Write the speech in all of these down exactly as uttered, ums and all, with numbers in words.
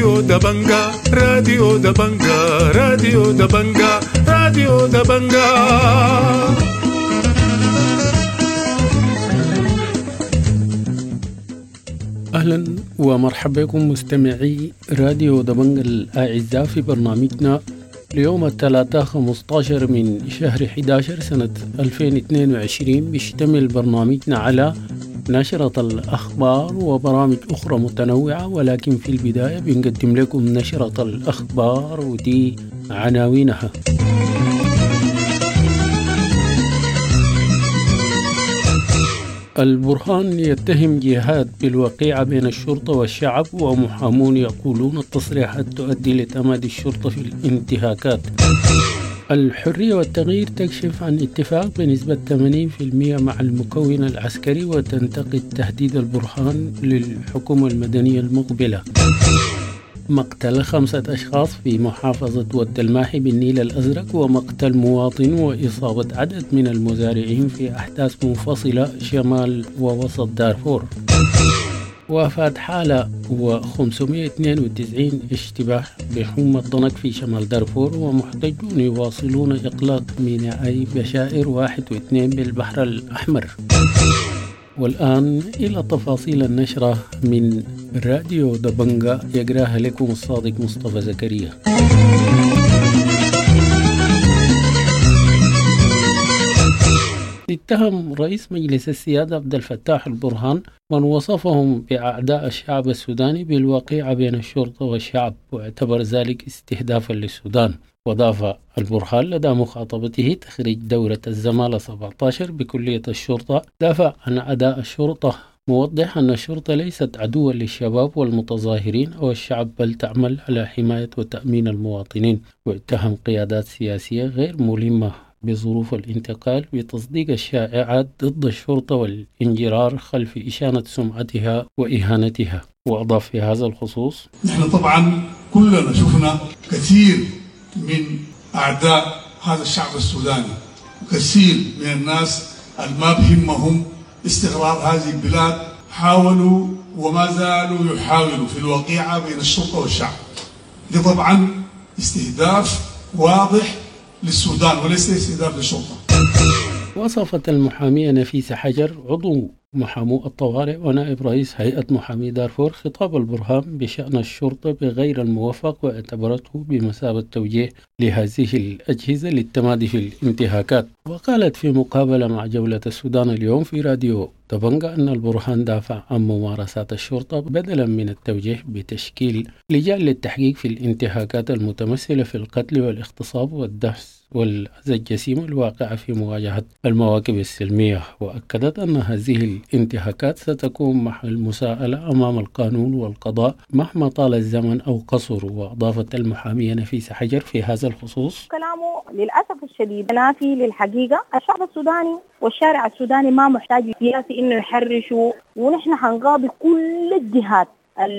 راديو دبنجا راديو دبنجا راديو دبنجا راديو دبنجا. أهلا ومرحبا بكم مستمعي راديو دبنجا الأعزاء في برنامجنا ليوم الثلاثاء خمسة عشر من شهر أحد عشر سنة ألفين واثنين وعشرين. بيشتمل برنامجنا على نشرة الأخبار وبرامج أخرى متنوعة، ولكن في البداية بنقدم لكم نشرة الأخبار ودي عناوينها. البرهان يتهم جهاد بالوقيعة بين الشرطة والشعب، ومحامون يقولون التصريحات تؤدي لتمادي الشرطة في الانتهاكات. الحرية والتغيير تكشف عن اتفاق بنسبة ثمانين بالمئة مع المكون العسكري وتنتقد تهديد البرهان للحكومة المدنية المقبلة. مقتل خمسة أشخاص في محافظة ود الماحي بالنيل الأزرق، ومقتل مواطن وإصابة عدد من المزارعين في أحداث منفصلة شمال ووسط دارفور. وفاة حالة وخمسمائة واثنين وتسعين اشتباه بحمى الضنك في شمال دارفور، ومحتجون يواصلون إغلاق ميناءي بشائر واحد واثنين بالبحر الأحمر. والآن إلى تفاصيل النشرة من راديو دبنجا، يقراها لكم الصادق مصطفى زكريا. اتهم رئيس مجلس السيادة عبد الفتاح البرهان من وصفهم بأعداء الشعب السوداني بالوقيعة بين الشرطة والشعب، واعتبر ذلك استهدافا للسودان. وضاف البرهان لدى مخاطبته تخريج دورة الزمالة سبعة عشر بكلية الشرطة دافع عن أداء الشرطة، موضح أن الشرطة ليست عدوا للشباب والمتظاهرين أو الشعب، بل تعمل على حماية وتأمين المواطنين. واتهم قيادات سياسية غير ملمة بظروف الانتقال بتصديق الشائعات ضد الشرطة والانجرار خلف إشانة سمعتها وإهانتها. وأضاف في هذا الخصوص: نحن طبعا كلنا شفنا كثير من أعداء هذا الشعب السوداني، وكثير من الناس الما بهمهم استقرار هذه البلاد حاولوا وما زالوا يحاولوا في الوقيعة بين الشرطة والشعب. دي طبعا استهداف واضح للسودان وليس استهداف للشرطة. وصفت المحامية نفيسة حجر عضو محامو الطوارئ ونائب رئيس هيئة محامي دارفور خطاب البرهان بشأن الشرطة بغير الموفق، واعتبرته بمثابة توجيه لهذه الأجهزة للتمادي في الانتهاكات. وقالت في مقابلة مع جولة السودان اليوم في راديو دبنجا أن البرهان دافع عن ممارسات الشرطة بدلا من التوجيه بتشكيل لجان للتحقيق في الانتهاكات المتمثلة في القتل والاغتصاب والدهس والأذى الجسيم الواقعة في مواجهة المواكب السلمية. وأكدت أن هذه الانتهاكات ستكون محل مساءلة أمام القانون والقضاء مهما طال الزمن أو قصر. وأضافت المحامية نفيسة حجر في هذا الخصوص: كلامه للأسف الشديد نافي للحقيقة. الشعب السوداني والشارع السوداني ما محتاج سياسي إنه يحرشوا، ونحن حنقابل كل الجهات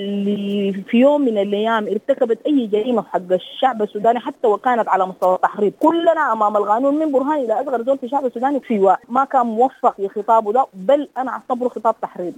اللي في يوم من الأيام ارتكبت أي جريمة في حق الشعب السوداني حتى وكانت على مستوى التحريض. كلنا أمام القانون من برهان إلى أصغر زول في الشعب السوداني في واحد ما كان موفق لخطابه ده، بل أنا أعتبره خطاب تحريضي.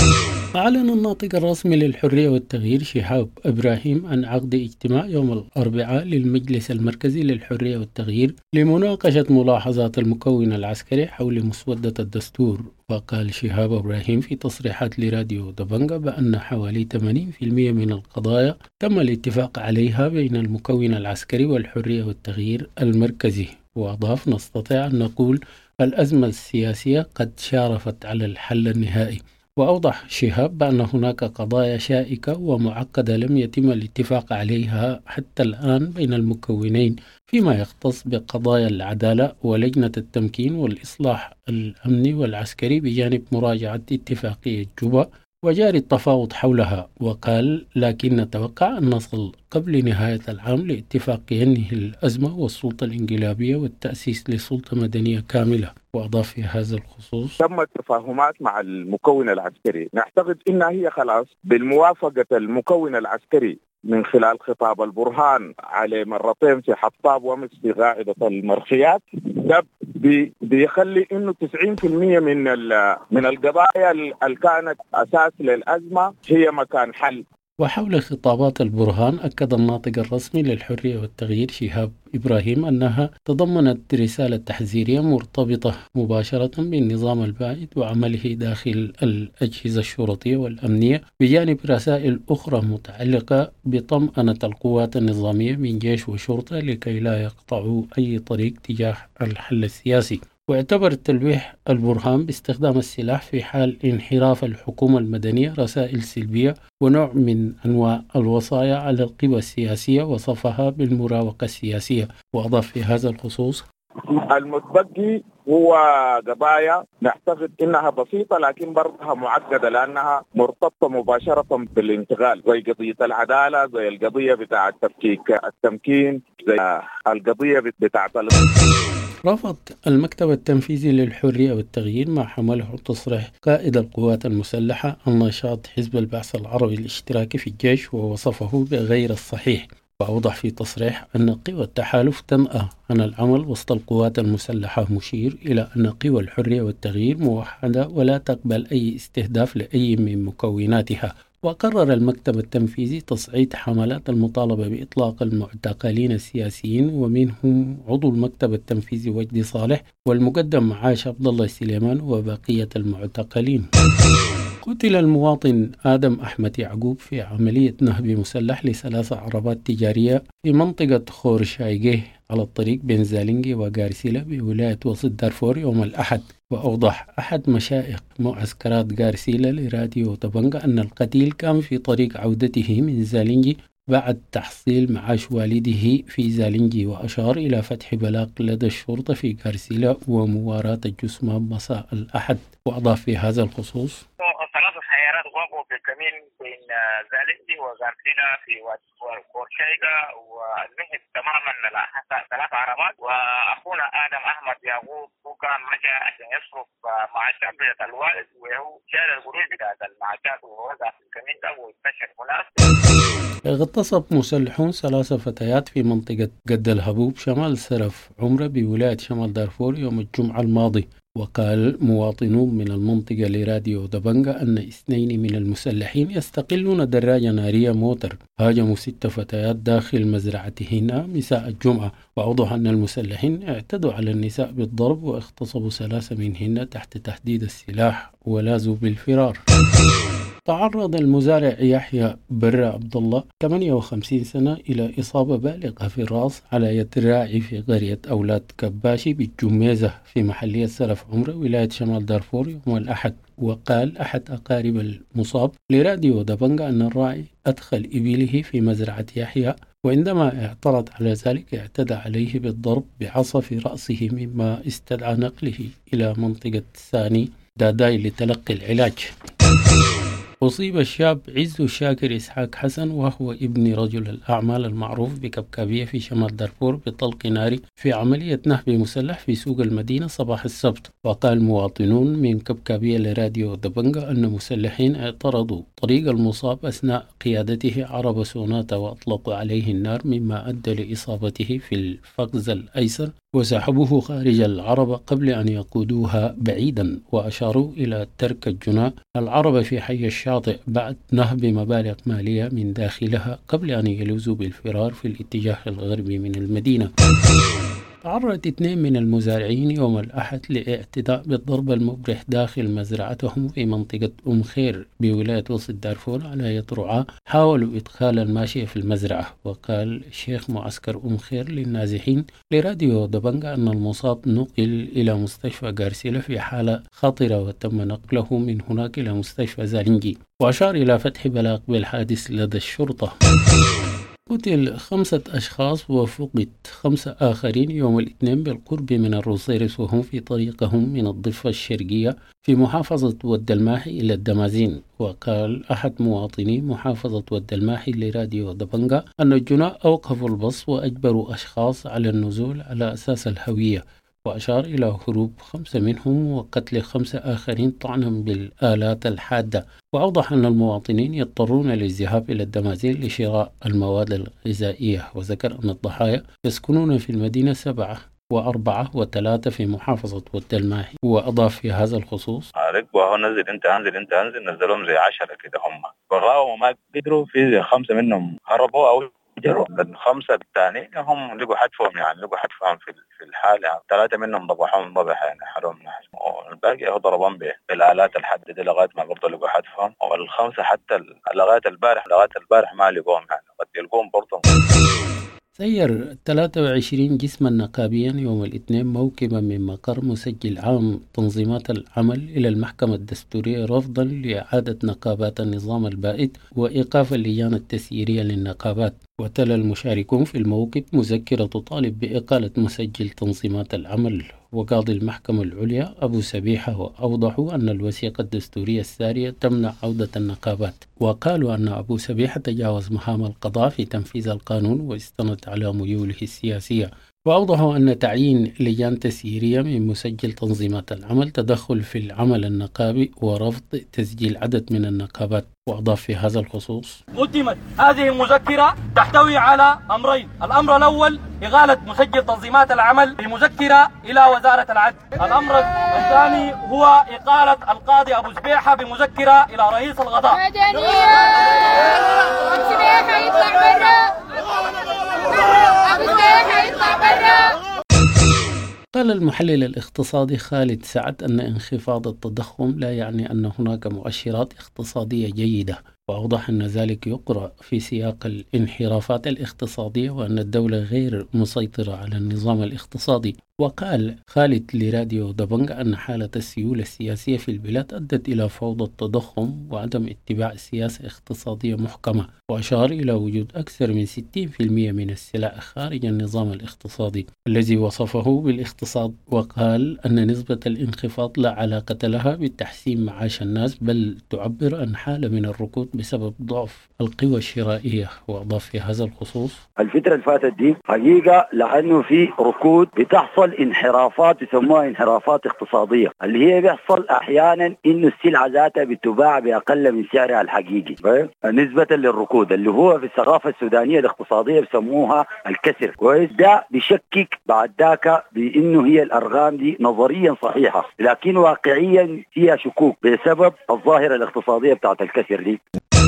أعلن الناطق الرسمي للحرية والتغيير شهاب إبراهيم عن عقد اجتماع يوم الأربعاء للمجلس المركزي للحرية والتغيير لمناقشة ملاحظات المكون العسكري حول مسودة الدستور. وقال شهاب إبراهيم في تصريحات لراديو دبنجا بأن حوالي ثمانين بالمئة من القضايا تم الاتفاق عليها بين المكون العسكري والحرية والتغيير المركزي. وأضاف: نستطيع أن نقول الأزمة السياسية قد شارفت على الحل النهائي. وأوضح شهاب بأن هناك قضايا شائكة ومعقدة لم يتم الاتفاق عليها حتى الآن بين المكونين فيما يختص بقضايا العدالة ولجنة التمكين والإصلاح الأمني والعسكري، بجانب مراجعة اتفاقية جوبا وجاري التفاوض حولها. وقال: لكن نتوقع أن نصل قبل نهاية العام لاتفاق ينهي الأزمة والسلطة الانقلابية والتأسيس لسلطة مدنية كاملة. وأضاف في هذا الخصوص: تم التفاهمات مع المكون العسكري، نعتقد إنها هي خلاص بالموافقة المكون العسكري من خلال خطاب البرهان عليه مرتين في حطاب ومس في قاعدة المرخيات، ده بي بيخلي إنه تسعين بالمئة من من القضايا اللي كانت أساس للأزمة هي مكان حل وحول خطابات البرهان أكد الناطق الرسمي للحرية والتغيير شهاب إبراهيم أنها تضمنت رسالة تحذيرية مرتبطة مباشرة بالنظام البائد وعمله داخل الأجهزة الشرطية والأمنية، بجانب رسائل أخرى متعلقة بطمأنة القوات النظامية من جيش وشرطة لكي لا يقطعوا أي طريق تجاه الحل السياسي. واعتبر التلويح البرهان باستخدام السلاح في حال انحراف الحكومة المدنية رسائل سلبية ونوع من أنواع الوصايا على القوى السياسية، وصفها بالمراوغة السياسية. وأضاف في هذا الخصوص: المتبقي هو قضايا نعتقد انها بسيطه لكن برضها معقده لانها مرتبطه مباشره بالانتقال، زي قضيه العداله، زي القضيه بتاع التفكيك التمكين، زي القضيه بتاعه. رفض المكتب التنفيذي للحرية والتغيير ما حمله تصريح قائد القوات المسلحة عن نشاط حزب البعث العربي الاشتراكي في الجيش، ووصفه بغير الصحيح. وأوضح في تصريح أن قوى التحالف تنأى عن العمل وسط القوات المسلحة، مشير إلى أن قوى الحرية والتغيير موحدة ولا تقبل أي استهداف لأي من مكوناتها. وقرر المكتب التنفيذي تصعيد حملات المطالبة بإطلاق المعتقلين السياسيين، ومنهم عضو المكتب التنفيذي وجدي صالح والمقدم معاش عبد الله سليمان وبقية المعتقلين. قتل المواطن آدم أحمد يعقوب في عملية نهب مسلح لثلاث عربات تجارية في منطقة خورشايجيه على الطريق بين زالينجي وغارسيلا بولاية وسط دارفور يوم الأحد. وأوضح أحد مشائخ معسكرات غارسيلا لراديو تبنغا أن القتيل كان في طريق عودته من زالينجي بعد تحصيل معاش والده في زالينجي، وأشار إلى فتح بلاغ لدى الشرطة في غارسيلا ومواراة الجثمان مساء الأحد. وأضاف في هذا الخصوص: ثلاث سيارات وقفوا في الكمين بين زالينجي وغارسيلا في خورشايجا، والنهب تماما ثلاث عربات. واخونا ادم احمد يعقوب هو كان مشى عشان يصرف معاشات بتاعت الوالد، وهو شال القروش بتاعت المعاشات ووضع في الكمين ده وانتشر هناك. اغتصب مسلحون ثلاث فتيات في منطقة قد الهبوب شمال سرف عمرة بولاية شمال دارفور يوم الجمعة الماضي. وقال مواطنون من المنطقة لراديو دبنغا أن اثنين من المسلحين يستقلون دراجة نارية موتر هاجموا ست فتيات داخل مزرعتهن مساء الجمعة. وأوضح أن المسلحين اعتدوا على النساء بالضرب واغتصبوا ثلاثة منهن تحت تهديد السلاح ولازوا بالفرار. تعرض المزارع يحيى برا عبد الله ثمانية وخمسين سنة إلى إصابة بالغة في الرأس على يد راعي في قرية أولاد كباشي بالجميزة في محلية سرف عمرة ولاية شمال دارفور يوم الأحد. وقال أحد أقارب المصاب لراديو دبنغا أن الراعي أدخل إبله في مزرعة يحيى، وعندما اعترض على ذلك اعتدى عليه بالضرب بعصا في رأسه، مما استدعى نقله إلى منطقة ثاني داداي لتلقي العلاج. أصيب الشاب عز شاكر إسحاق حسن وهو ابن رجل الأعمال المعروف بكبكابية في شمال دارفور بطلق ناري في عملية نهب مسلح في سوق المدينة صباح السبت. وقال مواطنون من كبكابية لراديو دبنغا أن مسلحين اعترضوا طريق المصاب أثناء قيادته عربة سوناتا وأطلقوا عليه النار، مما أدى لإصابته في الفخذ الأيسر وسحبوه خارج العربة قبل أن يقودوها بعيدا. وأشاروا إلى ترك الجناء العربة في حي الشاطئ بعد نهب مبالغ مالية من داخلها قبل أن يلوزوا بالفرار في الاتجاه الغربي من المدينة. تعرض اثنين من المزارعين يوم الأحد لاعتداء بالضرب المبرح داخل مزرعتهم في منطقة أم خير بولاية وسط دارفور على يد رعاة حاولوا إدخال الماشية في المزرعة. وقال شيخ معسكر أم خير للنازحين لراديو دبنغا أن المصاب نقل إلى مستشفى غارسيلا في حالة خطرة وتم نقله من هناك إلى مستشفى زالينجي. وأشار إلى فتح بلاغ بالحادث لدى الشرطة. قتل خمسة أشخاص وفقد خمسة آخرين يوم الاثنين بالقرب من الروسيرس وهم في طريقهم من الضفة الشرقية في محافظة ود الماحي إلى الدمازين. وقال أحد مواطني محافظة ود الماحي لراديو دبنغا أن الجناء أوقفوا البص وأجبروا أشخاص على النزول على أساس الهوية. وأشار إلى هروب خمسة منهم وقتل خمسة آخرين طعنا بالآلات الحادة. وأوضح أن المواطنين يضطرون للذهاب إلى الدمازين لشراء المواد الغذائية. وذكر أن الضحايا يسكنون في المدينة سبعة وأربعة وثلاثة في محافظة ود الماحي. وأضاف في هذا الخصوص: ركبوا هو نزل انت انزل انت انزل نزلهم زي عشرة كده، هم بالراو ما قدروا، في خمسة منهم هربوا أو جروا، الخمسة الثانيين هم لقوا حتفهم، يعني لقوا حتفهم في في الحال، يعني ثلاثة منهم ضبحهم ضبح يعني حرام نحس، والباقي هو ضربهم بالآلات الحادة دي لغاية ما برضه لقوا حتفهم، والخمسة حتى لغاية البارح لغاية البارح ما لقوهم، يعني قد يلقوهم برضه. سير ثلاثة وعشرين جسما نقابيا يوم الاثنين موكبا من مقر مسجل عام تنظيمات العمل إلى المحكمة الدستورية رفضا لإعادة نقابات النظام البائد وإيقاف اللجان التسييرية للنقابات. وتلا المشاركون في الموكب مذكرة تطالب بإقالة مسجل تنظيمات العمل وقاضي المحكمة العليا أبو سبيحة، وأوضحوا أن الوثيقة الدستورية السارية تمنع عودة النقابات. وقالوا أن أبو سبيحة تجاوز مهام القضاء في تنفيذ القانون واستند على ميوله السياسية. وأوضحوا أن تعيين لجان تسييرية من مسجل تنظيمات العمل تدخل في العمل النقابي ورفض تسجيل عدد من النقابات. وأضاف في هذا الخصوص: قدمت هذه المذكرة تحتوي على أمرين: الأمر الأول إغالة مسجل تنظيمات العمل بمذكرة إلى وزارة العدل، الأمر الثاني هو إقالة القاضي أبو سبيحة بمذكرة إلى رئيس القضاء. قال المحلل الاقتصادي خالد سعد أن انخفاض التضخم لا يعني أن هناك مؤشرات اقتصادية جيدة، وأوضح أن ذلك يقرأ في سياق الانحرافات الاقتصادية وأن الدولة غير مسيطرة على النظام الاقتصادي. وقال خالد لراديو دبنج أن حالة السيولة السياسية في البلاد أدت إلى فوضى التضخم وعدم اتباع سياسة اقتصادية محكمة، وأشار إلى وجود أكثر من ستين بالمئة من السلع خارج النظام الاقتصادي الذي وصفه بالاقتصاد. وقال أن نسبة الانخفاض لا علاقة لها بتحسين معاش الناس، بل تعبر عن حالة من الركود بسبب ضعف القوى الشرائية. وأضاف في هذا الخصوص: الفترة اللي فاتت دي حقيقة لأنه في ركود بتحصل انحرافات يسموها انحرافات اقتصادية، اللي هي بيحصل أحيانا إنه السلعة ذاتها بتباع بأقل من سعرها الحقيقي نسبة للركود، اللي هو في الثقافة السودانية الاقتصادية بيسموها الكسر. كويس، ده بيشكك بعد ذاك بإنه هي الأرقام دي نظريا صحيحة، لكن واقعيا فيها شكوك بسبب الظاهرة الاقتصادية بتاعت الكسر دي.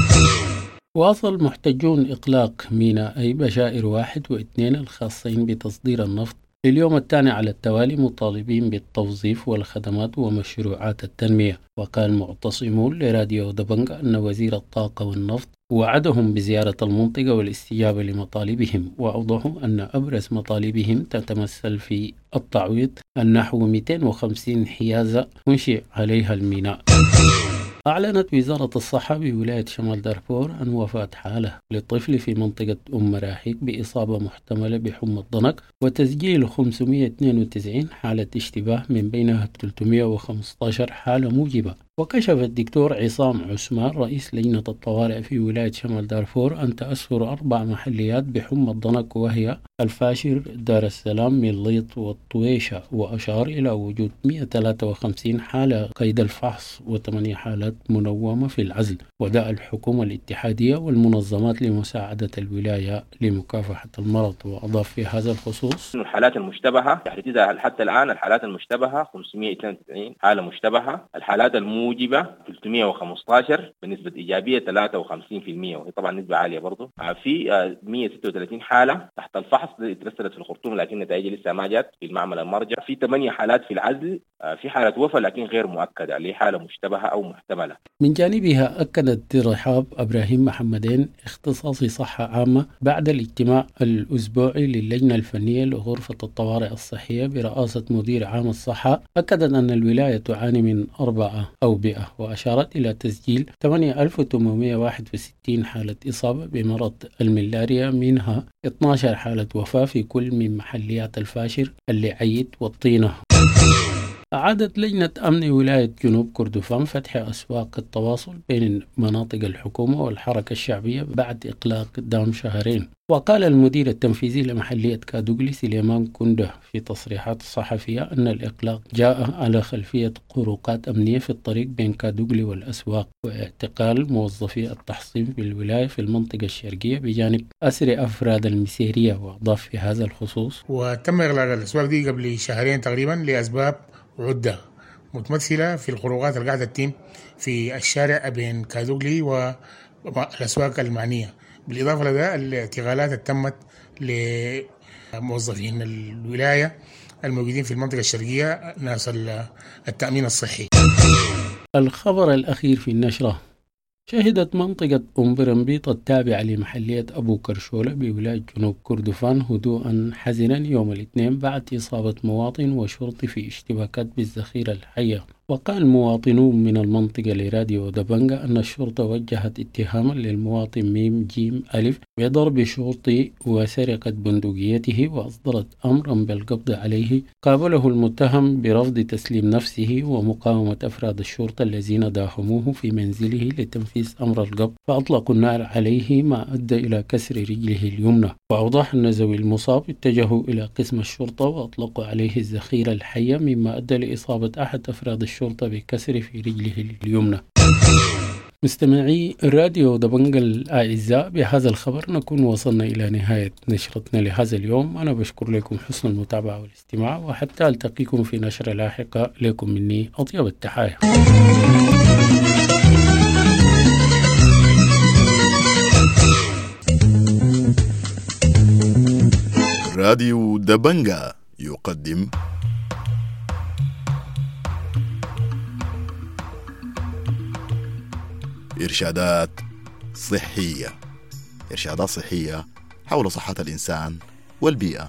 واصل محتجون إغلاق ميناء بشائر واحد واثنين الخاصين بتصدير النفط لليوم الثاني على التوالي، مطالبين بالتوظيف والخدمات ومشروعات التنمية. وقال معتصمون لراديو دبنج أن وزير الطاقة والنفط وعدهم بزيارة المنطقة والاستجابة لمطالبهم. وأوضحوا أن أبرز مطالبهم تتمثل في التعويض النحو مئتين وخمسين حيازة منشئ عليها الميناء. أعلنت وزارة الصحة بولاية شمال دارفور عن وفاة حالة لطفل في منطقة أم مراحيق بإصابة محتملة بحمى الضنك، وتسجيل خمسمئة واثنين وتسعين حالة اشتباه من بينها ثلاثمئة وخمسة عشر حالة موجبة. وكشف الدكتور عصام عثمان رئيس لجنة الطوارئ في ولاية شمال دارفور عن تأثر أربع محليات بحمى الضنك، وهي الفاشر، دار السلام، مليط والطويشة. وأشار إلى وجود مئة وثلاثة وخمسين حالة قيد الفحص وثمانية حالات منومة في العزل. ودعا الحكومة الاتحادية والمنظمات لمساعدة الولاية لمكافحة المرض. وأضاف في هذا الخصوص: الحالات المشتبهة حتى الآن الحالات المشتبهة خمسمئة واثنين وتسعين حالة مشتبهة، الحالات موجبة ثلاثمئة وخمسة عشر بنسبة إيجابية ثلاثة وخمسين بالمئة، وهي طبعا نسبة عالية برضو. في مئة وستة وثلاثين حالة تحت الفحص ترسلت في الخرطوم لكن نتائج لسه ما جات في المعمل المرجع. في ثمانية حالات في العزل، في حالة وفاة لكن غير مؤكدة اللي هي حالة مشتبهة أو محتملة. من جانبها أكدت رحاب إبراهيم محمدين اختصاصي صحة عامة بعد الاجتماع الأسبوعي للجنة الفنية لغرفة الطوارئ الصحية برئاسة مدير عام الصحة، أكدت أن الولاية تعاني من أربعة أوبئة، وأشارت إلى تسجيل ثمانية آلاف وثمانمئة وواحد وستين حالة إصابة بمرض الملاريا، منها اثنتي عشرة حالة وفاة في كل من محليات الفاشر، اللعيد والطينة. أعادت لجنة أمن ولاية جنوب كردفان فتح أسواق التواصل بين مناطق الحكومة والحركة الشعبية بعد إغلاق دام شهرين. وقال المدير التنفيذي لمحلية كادوغلي سليمان كنده في تصريحات الصحفية أن الإغلاق جاء على خلفية خروقات أمنية في الطريق بين كادوغلي والأسواق واعتقال موظفي التحصين بالولاية في المنطقة الشرقية بجانب أسر أفراد المسيرية. وأضاف في هذا الخصوص: وتم إغلاق الأسواق دي قبل شهرين تقريبا لأسباب عدة متمثلة في الخروقات اللي قاعدة تتم في الشارع بين كادوغلي والأسواق المعنية، بالإضافة لذا الاعتقالات التمت لموظفين الولاية الموجودين في المنطقة الشرقية ناس التأمين الصحي. الخبر الأخير في النشرة: شهدت منطقة أم برمبيط التابعة لمحلية أبو كرشولة بولاية جنوب كردفان هدوءا حزنا يوم الاثنين بعد إصابة مواطن وشرطي في اشتباكات بالذخيرة الحية. وقال مواطنون من المنطقة لراديو دبنجا أن الشرطة وجهت اتهاما للمواطن ميم جيم ألف بضرب شرطي وسرقة بندقيته، وأصدرت أمرا بالقبض عليه. قابله المتهم برفض تسليم نفسه ومقاومة أفراد الشرطة الذين داهموه في منزله لتنفيذ أمر القبض، فأطلقوا النار عليه ما أدى إلى كسر رجله اليمنى. وأوضح أن ذوي المصاب اتجهوا إلى قسم الشرطة وأطلقوا عليه الذخيرة الحية مما أدى لإصابة أحد أفراد الشرطة بكسر في رجله اليمنى. مستمعي راديو دبنجا الأعزاء، بهذا الخبر نكون وصلنا إلى نهاية نشرتنا لهذا اليوم. أنا بشكر لكم حسن المتابعة والاستماع، وحتى ألتقيكم في نشرة لاحقة. لكم مني أطيب التحايا. راديو دبنجا يقدم إرشادات صحية إرشادات صحية حول صحة الإنسان والبيئة.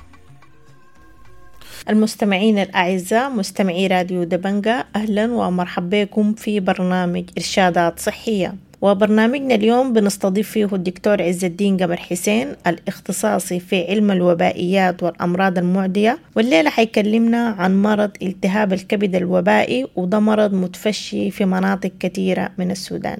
المستمعين الأعزاء مستمعي راديو دبنجا، أهلا ومرحبا بكم في برنامج إرشادات صحية. وبرنامجنا اليوم بنستضيف فيه الدكتور عز الدين قمر حسين الاختصاصي في علم الوبائيات والأمراض المعدية، والليلة حيكلمنا عن مرض التهاب الكبد الوبائي، وده مرض متفشي في مناطق كثيرة من السودان.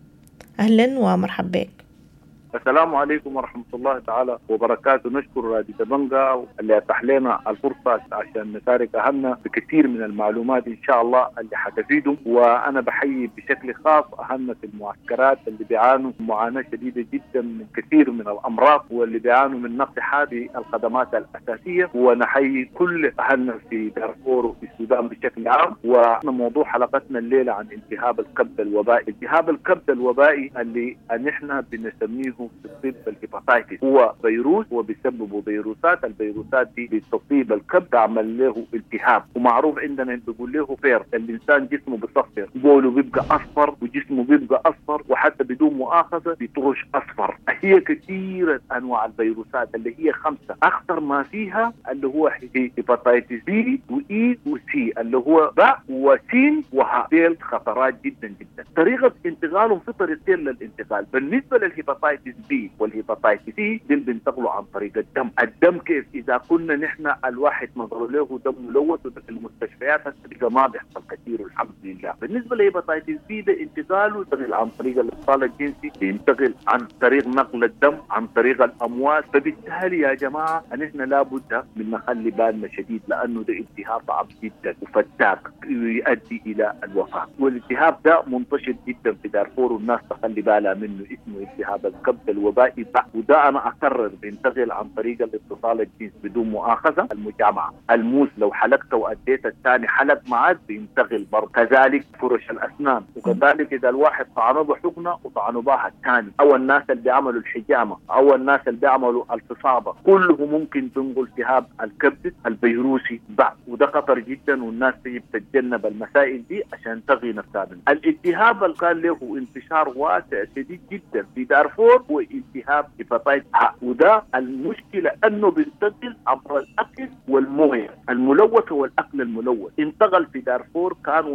أهلا ومرحبا بك. السلام عليكم ورحمة الله تعالى وبركاته. نشكر راديو دبنجا اللي أتاح لنا الفرصة عشان نشارك أهلنا بكثير من المعلومات إن شاء الله اللي حتفيدهم. وأنا بحيي بشكل خاص أهلنا في المعسكرات اللي بيعانوا معاناة شديدة جدا من كثير من الأمراض، واللي بيعانوا من نقص هذه الخدمات الأساسية. ونحيي كل أهلنا في دارفور وفي السودان بشكل عام. وموضوع حلقتنا الليلة عن التهاب الكبد الوبائي. التهاب الكبد الوبائي اللي نحن بنسميه في الطب الهيباتايتس هو فيروس وبيسببوا فيروسات. الفيروسات دي بتصيب الكبد تعمل له التهاب، ومعروف عندنا بيقول له فير. الانسان جسمه بيصفر، بوله بيبقى اصفر وجسمه بيبقى اصفر، وحتى بدون مؤاخذه بيطرش اصفر. هي كثيره انواع الفيروسات اللي هي خمسه، اخطر ما فيها اللي هو هيباتايتس بي واي وسي اللي هو باء وسين وهاء. ديل خطرات جدا جدا. طريقه انتقالهم في طريقتين للانتقال. بالنسبه للهيباتايتس بي والهيباتايتس سي دول بينتقلوا عن طريق الدم. الدم كيف؟ اذا كنا نحن الواحد نظر له دم ملوث وفي المستشفيات هسه ما بيحصل كثير والحمد لله. بالنسبه للهيباتايتس بي ده انتقاله ينتقل عن طريق الاتصال الجنسي، ينتقل عن طريق نقل الدم، عن طريق الاموال. فبالتالي يا جماعه نحن لابد من نخلي بالنا شديد، لانه ده التهاب صعب جدا وفتاك يؤدي الى الوفاه. والالتهاب ده منتشر جدا في دارفور والناس تخلي بالها منه. اسمه التهاب الكبد الوبائي، وده انا اكرر بينتقل عن طريق الاتصال الجنسي بدون مؤاخذه. المجامعه، الموس لو حلقته واديت الثاني حلق معك بينتقل برضه. كذلك فرش الاسنان، وكذلك اذا الواحد طعنه بحقنه وطعنه بها الثاني، او الناس اللي بيعملوا الحجامه، او الناس اللي بيعملوا الفصابه، كله ممكن تنقل التهاب الكبد الفيروسي بعد. وده خطر جدا، والناس تجب تتجنب المسائل دي عشان تغي نفسها. الالتهاب اللي كان له انتشار واسع شديد جدا في دارفور هو التهاب هيباتايتس ا، وده المشكله انه بينتقل عبر الاكل والمويه الملوثه والاكل الملوث. انتقل في دارفور كان وانتشر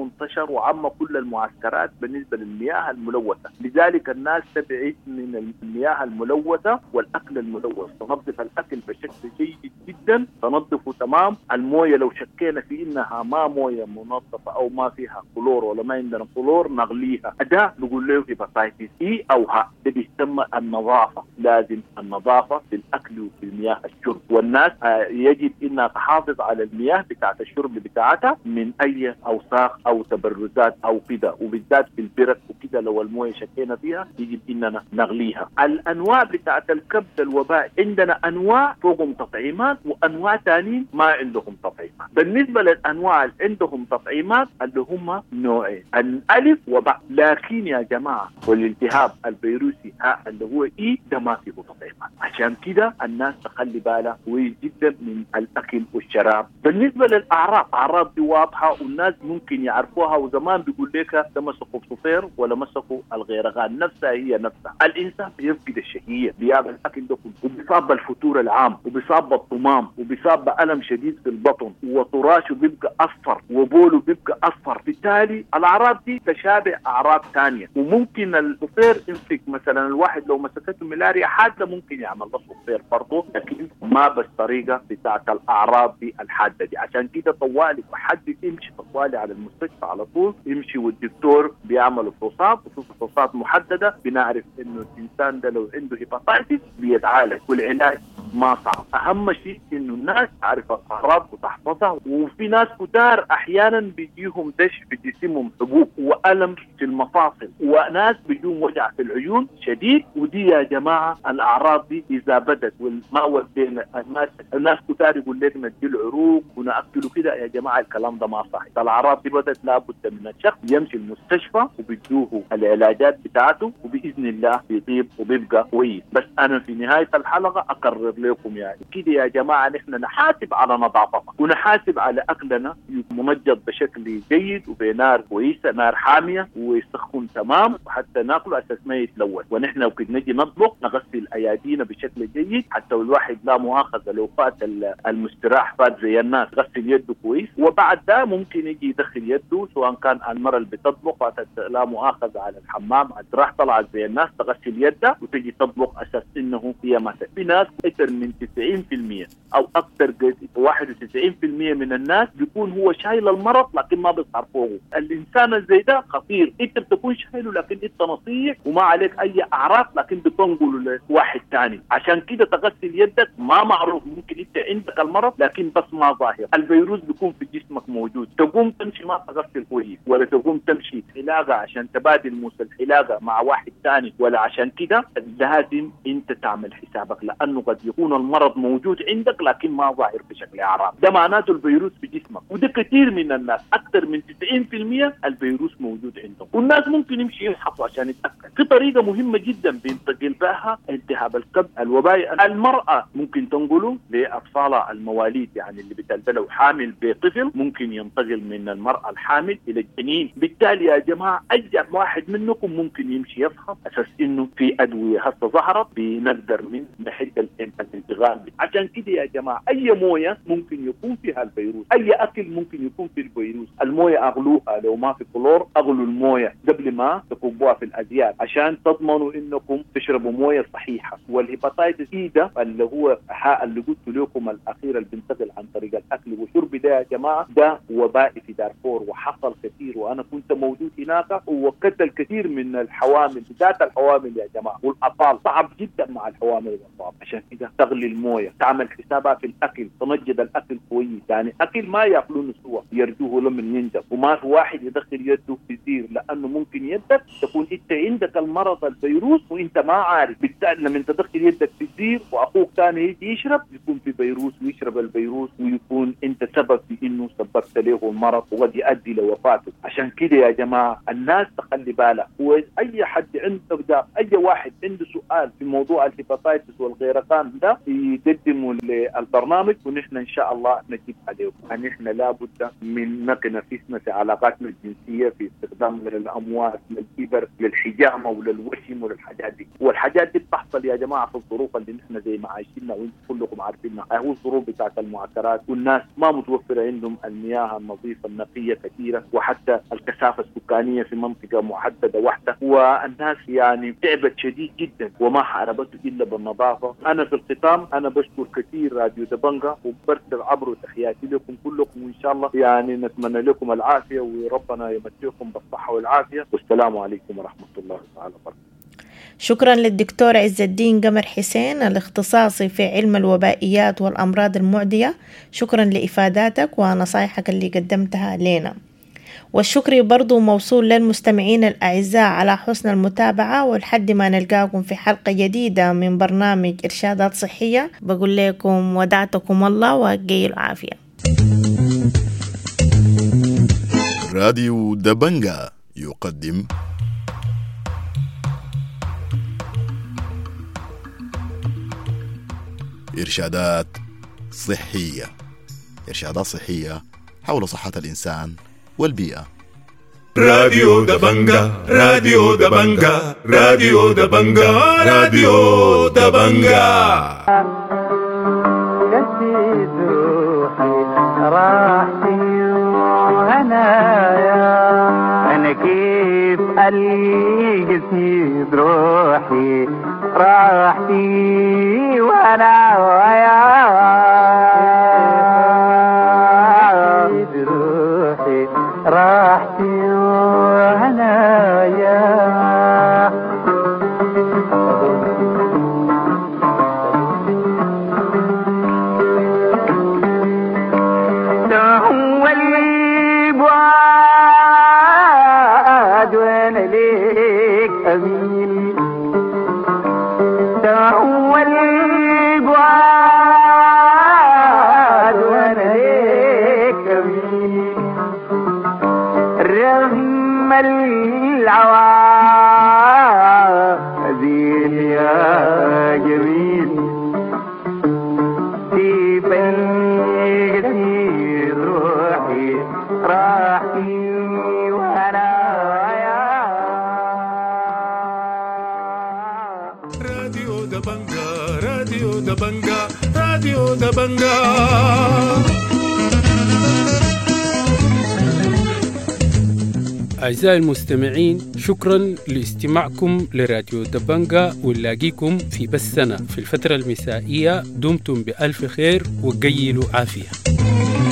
البشر وعم كل المعسكرات بالنسبة للمياه الملوثة. لذلك الناس تبعد من المياه الملوثة والأكل الملوث، تنظف الأكل بشكل جيد جدا، تنظفه تمام. الموية لو شكينا في إنها ما موية منظفة أو ما فيها كلور ولا ما عندنا كلور نغليها. ده نقول له هيباتايتس إي أو ها، ده بيسمى النظافة. لازم النظافة في الأكل وفي المياه الشرب، والناس يجب إنها تحافظ على المياه بتاعت الشرب بتاعتها من أي أوساخ أو تبرزات أو كده، وبالذات في البرك وكده لو الموية شكينا فيها يجب إننا نغليها. الأنواع بتاعت الكبد الوبائي عندنا أنواع فوقهم تطعيمات وأنواع تانيين ما عندهم تطعيمات. بالنسبة للأنواع اللي عندهم تطعيمات اللي هم نوعين، الألف وباء. لكن يا جماعة والالتهاب الفيروسي ها اللي هو إي ده ما فيه تطعيمات، عشان كده الناس تخلي بالها كويس جدا من الأكل والشراب. بالنسبة للأعراض، أعراض دي واضحة والناس ممكن يعرفوها، وزمان بيقول لك ده مسكوا الصفير ولا مسكوا الغيرغان، نفسها هي نفسها. الإنسان بيفقد الشهية بياكل الأكل ده كله، وبيصاب بالفتور العام، وبيصاب بالطمام، وبيصاب بألم شديد في البطن، وطراشه بيبقى أصفر، وبوله بيبقى أصفر. بالتالي الأعراض دي تشابه أعراض ثانية، وممكن الصفير يمسك مثلا الواحد لو مسكته ملاريا حادة ممكن يعمل له صفير برضه، لكن ما بالطريقة بتاعت الأعراض دي الحادة دي. عشان كده طوالي وحد يمشي طوالي على المستشفى على طول، يمشي والدكتور بيعمل فحوصات وفحوصات محددة، بنعرف إنه الإنسان ده لو عنده هيباتايتس بيتعالج، والعلاج ما صعب. أهم شيء إنه الناس تعرف الأعراض وتحفظها. وفي ناس كتار أحيانا بيجيهم دش في جسمهم، حبوب وألم في المفاصل، وناس بيجيهم وجع في العيون شديد. ودي يا جماعة الأعراض دي إذا بدت والما ودينا الناس الناس كتار يقول لك ندي العروق ونأكله كده، يا جماعة الكلام ده ما صحيح. الأعراض دي بدت لابد من الشخص يمشي المستشفى وبيدوه العلاجات بتاعته، وبإذن الله بيطيب وبيبقى كويس. بس أنا في نهاية الحلقة أكرر لكم يعني كده يا جماعة نحن نحاسب على نظافتنا ونحاسب على أكلنا ممجد بشكل جيد وبنار كويسة، نار حامية ويسخن تمام وحتى ناكله أساس ما يتلوث. ونحن لو كنا نجي نطبخ نغسل أيادينا بشكل جيد، حتى الواحد لا مؤاخذة لو فات المستراح فات زي الناس غسل يده كويس، وبعد ده ممكن يجي يدخل يده سواء كان المرأة اللي بتطبخ فاتت لا مؤاخذة على الحمام راح طلعت زي الناس تغسل يدها وتجي تطبخ أساس إنه هي مثلا. في ناس أكثر من تسعين بالمئة أو أكثر واحد وتسعين بالمئة من الناس بيكون هو شايل المرض لكن ما بيظهر فوقه. الإنسان الزي ده خطير، أنت بتكون شايله لكن أنت نصيح وما عليك أي أعراض لكن بتنقله لواحد ثاني. عشان كده تغسل يدك، ما معروف ممكن أنت عندك المرض لكن بس ما ظاهر. الفيروس بيكون في جسمك موجود، تقوم تمشي ما تغسل كويس، ولا تقوم تمشي حلاقة عشان تبادل موس الحلاقة مع واحد ثاني، ولا عشان كده لازم أنت تعمل حسابك، لأنه قد يكون المرض موجود عندك لكن ما ظاهر بشكل أعراض. ده معناته الفيروس في جسمك، وده كثير من الناس أكثر من تسعين بالمئة الفيروس موجود عندهم. والناس ممكن يمشي يفحصوا عشان يتأكد. في طريقة مهمة جدا بينتقل بها التهاب الكبد الوبائي. المرأة ممكن تنقله لأطفالها المواليد، يعني اللي بتلبلوا حامل بطفل ممكن ينتقل من المرأة الحامل إلى الجنين. بالتالي يا جماعة أي واحد منكم ممكن يمشي يفحص أساس إنه في أدوية هسه ظهرت بنقدر من نحد الانتقال. عشان كده يا جماعة أي موية ممكن يكون فيها الفيروس، أي أكل ممكن يكون فيه الفيروس. الموية أغلوها، لو ما في كلور أغلوا الموية قبل ما تكبوها في الأزياء عشان تضمنوا إنكم تشربوا موية صحيحة. والهيباتايتس إي ده اللي هو اللي قلت لكم الأخير اللي بينتقل عن طريق الأكل والشرب ده يا جماعة ده وبائي في دارفور وحصل كثير، وأنا كنت موجود هناك وقتل كثير من الحوامل، ذات الحوامل يا جماعة والأطفال. صعب جدا مع الحوامل والأطفال. عشان كده تغلي الموية، تعمل حسابها في الأكل، تنجد الأكل كويس، يعني أكل ما يأكلونه سوا يرجوه لمن ينجب، وما في واحد يدخل يده في الزير لأنه ممكن يدك تكون أنت عندك المرض الفيروس وأنت ما عارف. بالتالي لما تدخل يدك في الزير وأخوك ثاني يجي يشرب يكون في فيروس ويشرب الفيروس ويكون أنت سبب في إنه سببت له المرض وقد يؤدي لوفاته. عشان كده يا جماعة الناس تخلي بالها، وأي حد عنده ده أي واحد عنده سؤال في موضوع الهيباتايتس والغيرقان ده يقدموا للبرنامج ونحن إن شاء الله نجيب عليه. نحن لابد من نقي نفسنا في علاقاتنا الجنسية، في استخدام الأموات للإبر للحجاب للحجامه وللوشم وللحاجات دي، والحاجات دي بتحصل يا جماعه في الظروف اللي نحن زي ما عايشينها وانتم كلكم عارفينها، هو الظروف بتاعت المعسكرات والناس ما متوفره عندهم المياه النظيفه النقيه كثيره، وحتى الكثافه السكانيه في منطقه محدده واحده، والناس يعني تعبت شديد جدا وما حاربته الا بالنظافه. انا في الختام انا بشكر كثير راديو دبنجا وبرسل عبر تحياتي لكم كلكم، وان شاء الله يعني نتمنى لكم العافيه وربنا يمتعكم بالصحه والعافيه، والسلام عليكم ورحمه الله تعالى وبركاته. شكرا للدكتور عز الدين قمر حسين الاختصاصي في علم الوبائيات والأمراض المعدية. شكرا لإفاداتك ونصائحك اللي قدمتها لنا، والشكر برضو موصول للمستمعين الأعزاء على حسن المتابعة، ولحد ما نلقاكم في حلقة جديدة من برنامج إرشادات صحية بقول لكم ودعتكم الله وقيل العافية. راديو دبنجا يقدم إرشادات صحية. إرشادات صحية حول صحة الإنسان والبيئة. راديو دبنجا راديو دبنجا راديو دبنجا راديو دبنجا. قد روحي راحتي وهنايا، أنا كيف القصيد روحي راحتي وهنايا، روحي راحتي وهنايا. أعزائي المستمعين، شكرا لاستماعكم لراديو دبنجا، ونلاقيكم في بثنا في الفترة المسائية. دمتم بألف خير وقيلوا عافية.